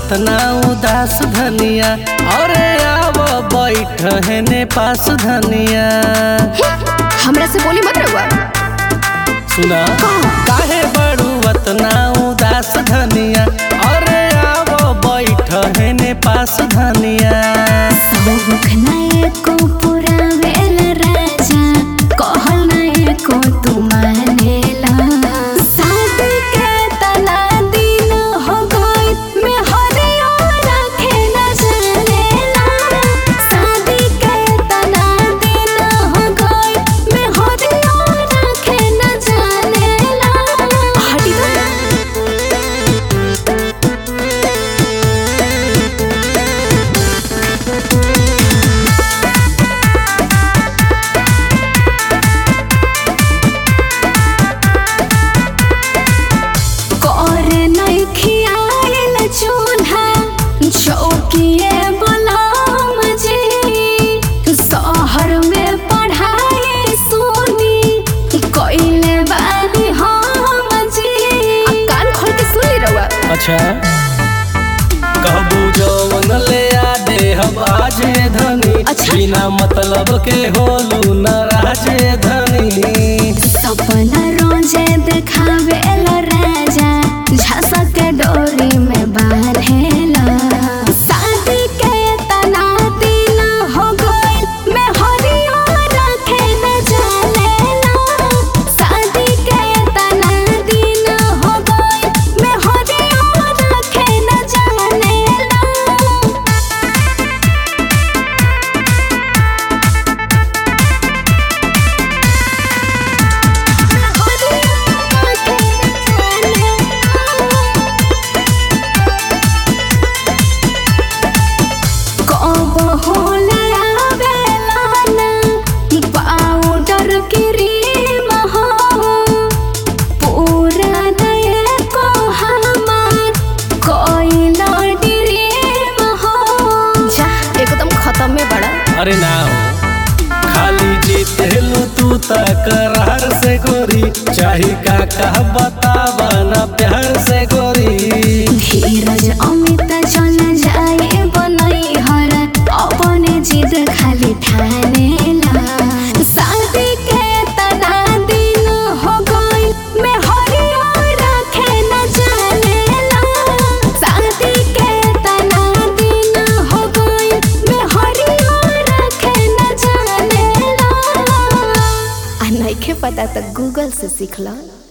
अतना उदास धनिया, अरे आव बैठ है ने पास धनिया। हमरा से बोली मत रहुआ। सुना काहे बड़ू अतना उदास धनिया, अरे आव बैठ है ने पास धनिया। को पूरा वेल राजा कहल नहीं को तू मानेला। शादी के तना दिन हो गई मैं हरियो रखे न जानेला। शादी के तना दिन हो गई मैं हरियो रखे न जानेला। हटी चौकिए बलम जी शहर में पढ़ाई सुनी कइले बानी हम जी। कान खोल के सुन ली रहुआ। अच्छा कहबू जवन ले आ दे हम आज धनी। अच्छा? बिना मतलब के होलू नाराज धनी। सपना रोजे देखावे ला राजा झांसा के डोरी में बांधेला। शादी के तना दिन हो गई मैं हरियो रखे न जानेला। शादी के तना दिन हो गई मैं हरियो रखे न जानेला। अरे ना खाली जीत हेलू तू तकरार से गोरी। चाही का बतावा ना प्यार से गोरी। धीरज अमित चल जाए बनई हर अपने जिद खाली ठानेला। शादी के तना दिन हो गई मैं हरियो रखे न जानेला। शादी के तना दिन हो गई मैं हरियो रखे न जानेला। आ नइखे पता तो गूगल से सीख लो।